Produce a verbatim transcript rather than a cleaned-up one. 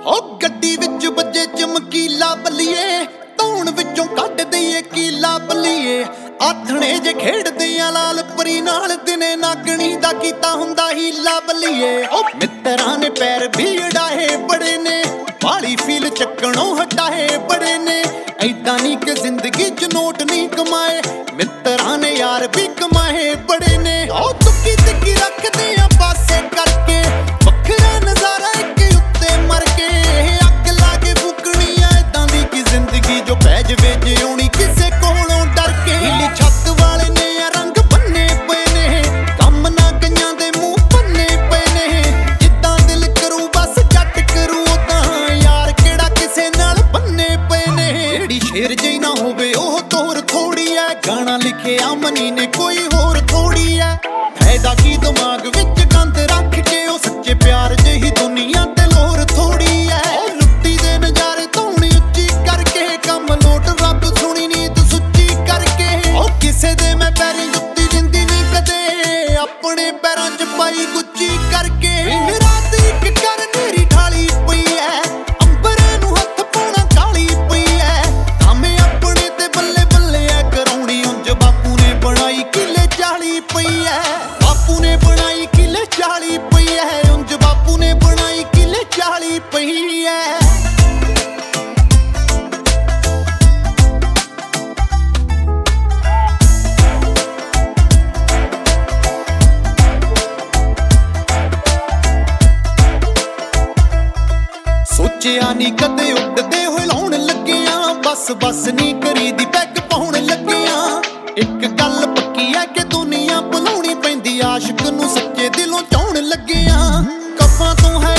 ਹੋ ਗੱਡੀ ਵਿੱਚ ਵੱਜੇ ਚਮਕੀਲਾ ਬੱਲੀਏ, ਧੌਣ ਵਿੱਚੋਂ ਕੱਢ ਦਈਏ ਕੀਲਾ ਬੱਲੀਏ। ਆਥਣੇ ਜੇ ਖੇਡਦੇ ਆ ਲਾਲ ਪਰੀ ਨਾਲ, ਦਿਨੇ ਨਾਗਣੀ ਦਾ ਕੀਤਾ ਹੁੰਦਾ ਹੀਲਾ ਬੱਲੀਏ। ਓ ਮਿੱਤਰਾਂ ਨੇ ਪੈਰ ਵੀ ਉਡਾਏ ਬੜੇ ਨੇ, ਵਾਲੀ ਫੀਲ ਚੱਕਣੋਂ ਹਟਾਏ ਬੜੇ ਨੇ। ਐਦਾਂ ਨੀ ਕਿ ਜ਼ਿੰਦਗੀ ਚ ਨੋਟ ਨਹੀਂ ਕਮਾਏ, ਮਿੱਤਰਾਂ ਨੇ ਯਾਰ ਵੀ ਕਮਾਏ ਬੜੇ ਨੇ। ਓ ਤੁੱਕੀ ਤਿੱਕੀ ਰੱਖਦੇ ਆ ਪਾਸੇ ਕਰਕੇ, ਵੱਖਰਾ ਨਜ਼ਾਰਾ ਇੱਕ ਉੱਤੇ ਮਰ ਕੇ। ਅੱਗ ਲਾ ਕੇ ਫੂਕਣੀ ਆ ਏਦਾਂ ਦੀ ਕਿ ਜ਼ਿੰਦਗੀ ਜੋ ਪੈ ਜਵੇ ਜਿਉਣੀ ਕਿਸੇ ਕੋਲੋਂ ਡਰ ਕੇ। ਨੀਲੀ ਛੱਤ ਵਾਲੇ ਨੇ ਆ ਰੰਗ ਬੰਨੇ ਪਏ ਨੇ, ਕੰਮ ਨਾ ਕਈਆਂ ਦੇ ਮੂੰਹ ਬੰਨੇ ਪਏ ਨੇ। ਜਿੱਦਾਂ ਦਿਲ ਕਰੂ ਬਸ ਜੱਟ ਕਰੂ ਉਦਾਂ, ਯਾਰ ਕਿਹੜਾ ਕਿਸੇ ਨਾਲ ਬੰਨੇ ਪਏ ਨੇ। ਜਿਹੜੀ ਸ਼ੇਰ ਜਿਹੀ ਨਾ ਹੋਵੇ ਉਹ ਤੋਰ ਥੋੜੀ ਐ, ਗਾਣਾ ਲਿਖਿਆ ਮਨੀ ਨੇ ਕੋਈ ਹੋਰ ਥੋੜੀ ਐ। ਫਾਇਦਾ ਕੀ ਦਿਮਾਗ ਵਿੱਚ ਗੰਦ ਰੱਖ ਕੇ, ਉਹ ਸੱਚੇ ਪਿਆਰ ਜਿਹੀ ਦੁਨੀਆ ਤੇ ਲੋਰ ਥੋੜੀ ਐ। ਲੁੱਟੀ ਦੇ ਨਜ਼ਾਰੇ ਧੌਣੀ ਉੱਚੀ ਕਰਕੇ, ਕੰਮ ਲੋਟ ਰੱਬ ਸੁਣੀ ਨੀਤ ਸੁੱਚੀ ਕਰਕੇ। ਉਹ ਕਿਸੇ ਦੇ ਮੈਂ ਪੈਰੀ ਜੁੱਤੀ ਦਿੰਦੀ ਨੀ ਕਦੇ, ਆਪਣੇ ਪੈਰਾਂ ਚ ਪਾਈ ਗੁੱਚੀ ਕਰਕੇ। ਰਾਤ ਇੱਕ ਕਰ ਨੇਰੀ ਠਾਲੀ ਪਈ ਐ, ਅੰਬਰਾਂ ਨੂੰ ਹੱਥ ਪਾਉਣਾ ਕਾਲੀ ਪਈ ਐ। ਕਾਮੇ ਆਪਣੇ ਤੇ ਬੱਲੇ ਬੱਲੇ ਐ ਕਰਾਉਣੀ, ਉਂਝ ਬਾਪੂ ਨੇ ਬਣਾਈ ਕਿੱਲੇ ਚਾਲੀ ਪਈ ਐ। ਬਾਪੂ ਨੇ ਬਣਾਈ ਕਿੱਲੇ ਚਾਲੀ ਪਈ ਐ, ਉਂਝ ਬਾਪੂ ਨੇ ਬਣਾਈ ਕਿੱਲੇ ਚਾਲੀ ਪਈ ਐ। ਸੋਚਿਆ ਨੀ ਕਦੇ ਉੱਡਦੇ ਹੋਏ ਲਾਉਣ ਲੱਗਿਆ, ਬਸ ਬਸ ਨੀ ਕਰੀਦੀ ਪੈਗ ਪਾਉਣ ਲੱਗਿਆ। ਇੱਕ ਗੱਲ ਪੱਕੀ ਐ ਕਿ ਦੁਨੀਆ ਭੁਲਾਉਣੀ ਪੈਂਦੀ, ਆਸ਼ਿਕ ਨੂੰ ਸੱਚੇ ਦਿਲੋਂ ਚਾਹੁਣ ਲੱਗਿਆ। ਕਫਾਂ ਤੋਂ ਹੈ